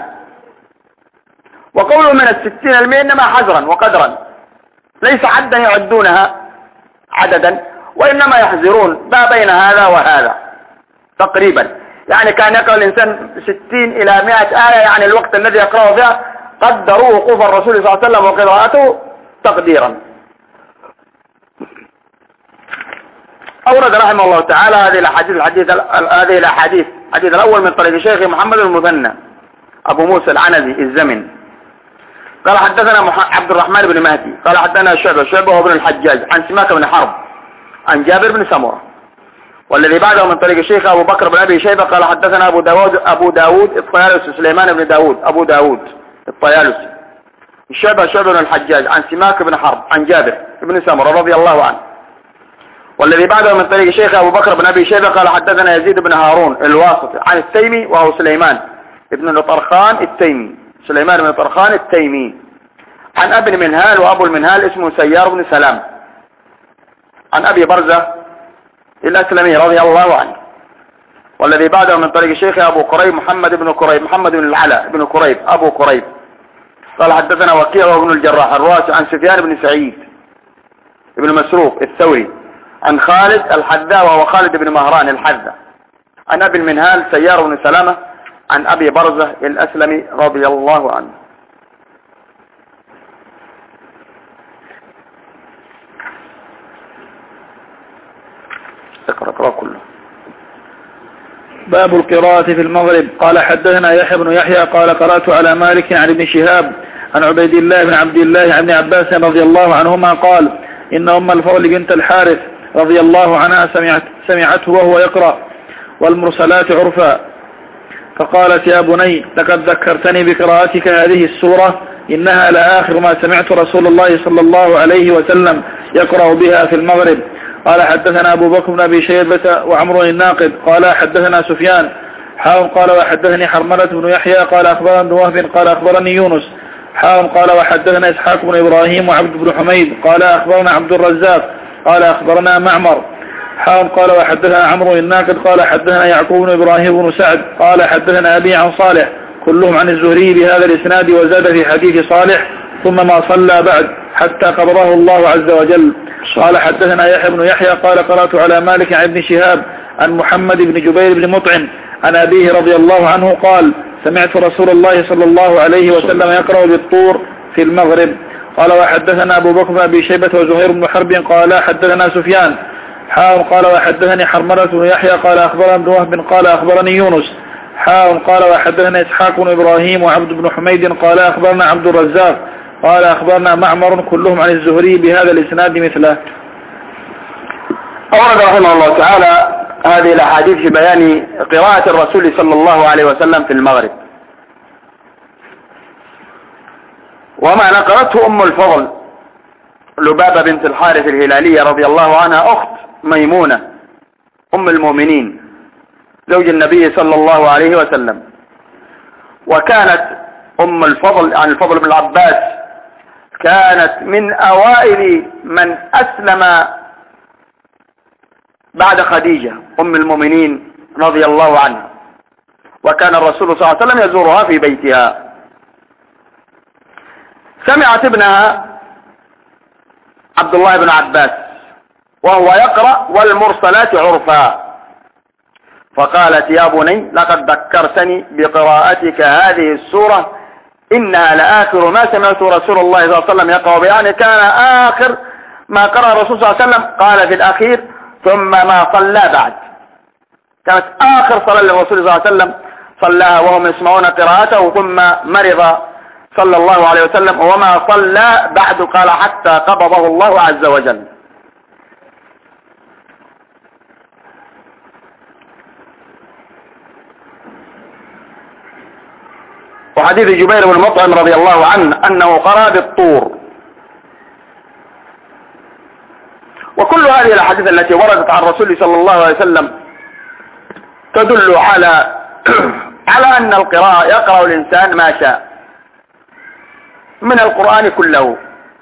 وقوله من الستين للمئة إنما حذرا وقدرا، ليس عدا يعدونها عددا، وإنما يحذرون ما بين هذا وهذا تقريبا. يعني كان يقرأ الإنسان ستين إلى مئة آية، يعني الوقت الذي يقرأه فيها قدروا وقوف الرسول صلى الله عليه وسلم وقراءته تقديرا. أورد رحمه الله تعالى هذه الأحاديث الحديث هذه الأحاديث الحديث الأول من طريق شيخ محمد المثنى أبو موسى العنزي الزمن قال حدثنا عبد الرحمن بن مهدي قال حدثنا شعبة شعبة وابن الحجاج عن سماك بن حرب عن جابر بن سمرة. والذي بعده من طريق الشيخ أبو بكر بن أبي شيبة قال حدثنا أبو داود أبو داود الطيالسي سليمان بن داود أبو داود الطيالسي الشعبة شعبة بن الحجاج عن سماك بن حرب عن جابر بن سمرة رضي الله عنه. والذي بعده من طريق الشيخ أبو بكر بن أبي شيبة قال حدثنا يزيد بن هارون الواسطي عن التيمي وهو سليمان ابن طرخان التيمي سليمان بن طرخان التيمي عن أبي المنهال، وأبو المنهال اسمه سيار بن سلام عن أبي برزة الأسلمي رضي الله عنه. والذي بعده من طريق الشيخ أبو قريب محمد بن قريب محمد بن العلاء بن قريب أبو قريب قال حدثنا وكيع وابن الجراح الراسي عن سفيان بن سعيد ابن مسروق الثوري عن خالد الحذاء وهو خالد بن مهران الحذاء عن أبي المنهال سيار بن سلامة عن أبي برزة الأسلمي رضي الله عنه. اقرأ اقرأ كله. باب القراءة في المغرب. قال حدثنا يحيى بن يحيى قال قرأت على مالك عن ابن شهاب عن عبيد الله بن عبد الله عن عباس رضي الله عنهما قال إن أم الفضل بنت الحارث رضي الله عنها سمعت سمعته وهو يقرأ والمرسلات عرفا فقالت يا بني لقد ذكرتني بقراءتك هذه السورة إنها لآخر ما سمعت رسول الله صلى الله عليه وسلم يقرأ بها في المغرب. قال حدثنا أبو بكر بن أبي شيبة وعمر الناقد قال حدثنا سفيان حاهم قال وحدثني حرملة بن يحيى قال أخبرنا ابن وهب قال أخبرني يونس حاهم قال وحدثنا إسحاق بن إبراهيم وعبد بن حميد قال أخبرنا عبد الرزاق قال أخبرنا معمر حاهم قال وحدثنا عمرو الناقد قال حدثنا يعقوب بن إبراهيم بن سعد قال حدثنا أبي عن صالح كلهم عن الزهري بهذا الإسناد وزاد في حديث صالح ثم ما صلى بعد حتى قبضه الله عز وجل. قال حدثنا يحيى بن يحيى قال قرأت على مالك عن ابن شهاب عن محمد بن جبير بن مطعم عن أبيه رضي الله عنه قال سمعت رسول الله صلى الله عليه وسلم يقرأ بالطور في المغرب. قال وحدثنا أبو بكر بن أبي شيبة وزهير بن حرب قال حدثنا سفيان حاهم قال وحدثني حرملة بن يحيى قال أخبرنا ابن وهب قال أخبرني يونس حاء قال وحدثنا إسحاق بن إبراهيم وعبد بن حميد قال أخبرنا عبد الرزاق قال أخبرنا معمر كلهم عن الزهري بهذا الإسناد مثله. أورد رحمه الله تعالى هذه الأحاديث في بيان قراءة الرسول صلى الله عليه وسلم في المغرب، وما نقرته أم الفضل لبابة بنت الحارث الهلالية رضي الله عنها أخت ميمونة أم المؤمنين زوج النبي صلى الله عليه وسلم، وكانت أم الفضل عن الفضل بن العباس كانت من أوائل من أسلم بعد خديجة أم المؤمنين رضي الله عنها، وكان الرسول صلى الله عليه وسلم يزورها في بيتها. سمعت ابنها عبد الله بن عباس وهو يقرأ والمرسلات عرفا، فقالت يا بني لقد ذكرتني بقراءتك هذه السورة إنها لآخر ما سمعت رسول الله صلى الله عليه وسلم يقرأ بها، يعني كان آخر ما قرأ الرسول صلى الله عليه وسلم قال في الأخير ثم ما صلى بعد، كانت آخر صلاة للرسول صلى الله عليه وسلم صلاها وهم يسمعون قراءته، ثم مرض صلى الله عليه وسلم وما صلى بعد، قال حتى قبضه الله عز وجل. وحديث جبير بن مطعم رضي الله عنه أنه قرأ بالطور. وكل هذه الأحاديث التي وردت عن الرسول صلى الله عليه وسلم تدل على على أن القراءة يقرأ الإنسان ما شاء من القرآن كله،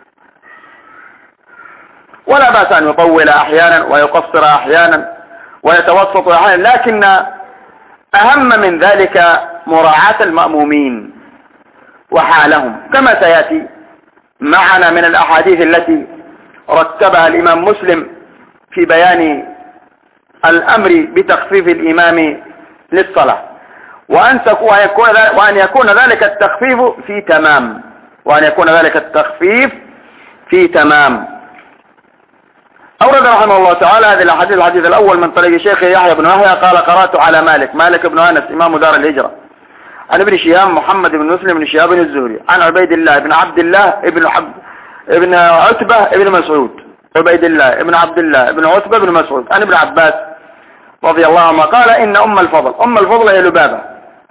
ولا بأس أن يطول أحيانا ويقصر أحيانا ويتوسط أحيانا، لكن أهم من ذلك مراعاة المأمومين وحالهم، كما سيأتي معنا من الأحاديث التي رتبها الإمام مسلم في بيان الأمر بتخفيف الإمام للصلاة، وأن وأن يكون ذلك التخفيف في تمام وأن يكون ذلك التخفيف في تمام. أورد رحمه الله تعالى هذه الحديث. الحديث الأول من طريق شيخ يحيى بن يحيى قال قرأت على مالك مالك بن أنس إمام دار الهجرة عن ابن شهاب محمد بن مسلم بن شهاب الزهري عن عبيد الله بن عبد الله ابن عبد ابن عتبة ابن مسعود عبيد الله ابن عبد الله ابن عتبة ابن مسعود عن ابن عباس رضي الله عنه قال إن أم الفضل أم الفضل هي لبابة،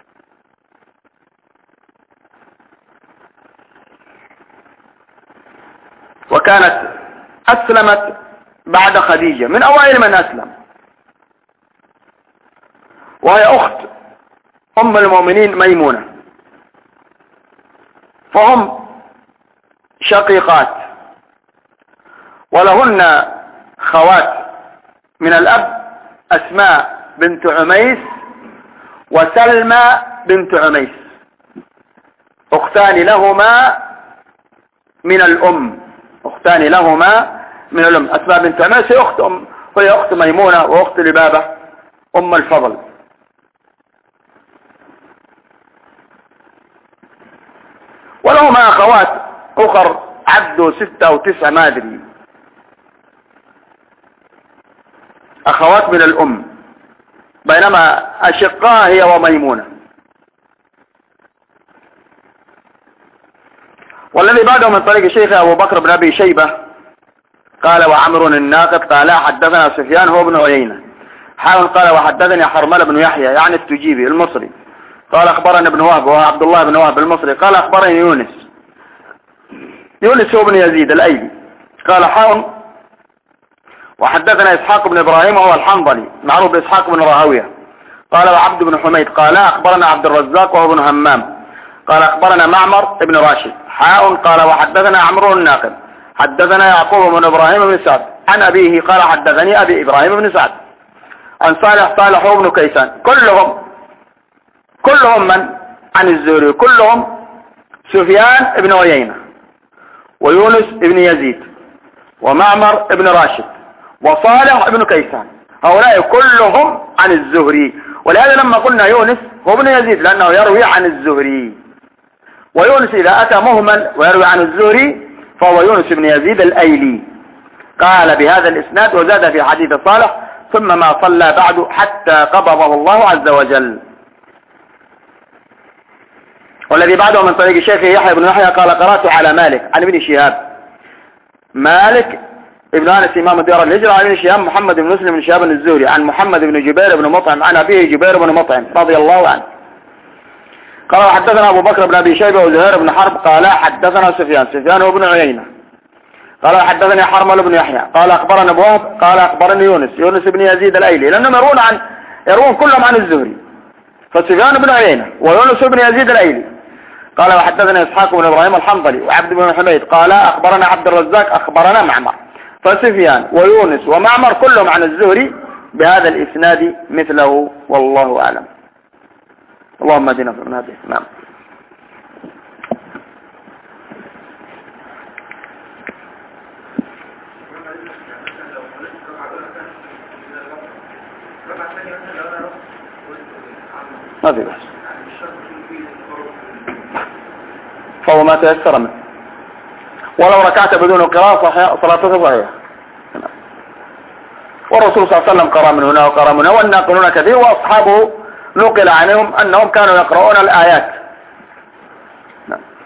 وكانت أسلمت بعد خديجة من أوائل من أسلم، وهي أخت أم المؤمنين ميمونة، فهم شقيقات ولهن خوات من الأب أسماء بنت عميس وسلمى بنت عميس، أختان لهما من الأم أختان لهما من الأم أسماء بنت عميس هي أخت أم وهي أخت ميمونة وأخت لبابة أم الفضل. ولهما أخوات أخر عدوا ستة أو تسعة ما أدري، أخوات من الأم، بينما أشقاء هي وميمونة. والذي بعده من طريق الشيخ أبو بكر بن أبي شيبة قال وعمر الناقد قال حدثنا سفيان هو بن عيينة حاول قال وحدثني حرملة بن يحيى يعني التجيبي المصري قال أخبرنا ابن وهب وهو عبد الله بن وهب المصري قال أخبرني يونس يونس هو بن يزيد الأيلي قال حاول وحدثنا إسحاق بن إبراهيم وهو الحنظلي معروف بإسحاق بن راهويه قال وعبد بن حميد قال أخبرنا عبد الرزاق وهو بن همام قال أخبرنا معمر بن راشد حاء قال وحدثنا عمرو الناقد حدثنا يعقوب بن إبراهيم بن سعد عن أبيه قال حدثني أبي إبراهيم بن سعد عن صالح صالح بن كيسان كلهم كلهم من عن الزهري كلهم سفيان بن عيينة ويونس بن يزيد ومعمر بن راشد وصالح بن كيسان هؤلاء كلهم عن الزهري. ولهذا لما قلنا يونس هو ابن يزيد لأنه يروي عن الزهري، ويونس إذا أتى مهمل ويروي عن الزهري فهو يونس بن يزيد الأيلي. قال بهذا الإسناد وزاد في حديث صالح ثم ما صلى بعد حتى قبضه الله عز وجل. والذي بعده من طريق الشيخ يحيى بن يحيى قال قرأت على مالك عن ابن شهاب. مالك ابن أنس إمام دار الهجرة عن ابن شهاب محمد بن مسلم بن شهاب الزهري عن محمد بن جبير بن مطعم عن أبيه جبير بن مطعم رضي الله عنه قال حدثنا أبو بكر بن أبي شيبة وزهير بن حرب قال حدثنا سفيان سفيان وابن عيينة قال حدثني حرمل بن يحيى قال أخبرنا أبو وهب قال أخبرني يونس يونس بن يزيد الأيلي لأنهم يروون عن يروون كلهم عن الزهري فسفيان بن عيينة ويونس بن يزيد الأيلي قال وحدثنا إسحاق بن إبراهيم الحنظلي وعبد بن حميد قال أخبرنا عبد الرزاق أخبرنا معمر فسفيان ويونس ومعمر كلهم عن الزهري بهذا الإسناد مثله والله أعلم. اللهم اهدنا فيمن هديت. نعم. ما في بحث فهو ما تيسر منه ولو ركعت بدون قراءة صلاتك صحيحة. والرسول صلى الله عليه وسلم قرأ من هنا وقرأ من هنا والناقلون كثير وأصحابه نقل عنهم أنهم كانوا يقرؤون الآيات. نعم.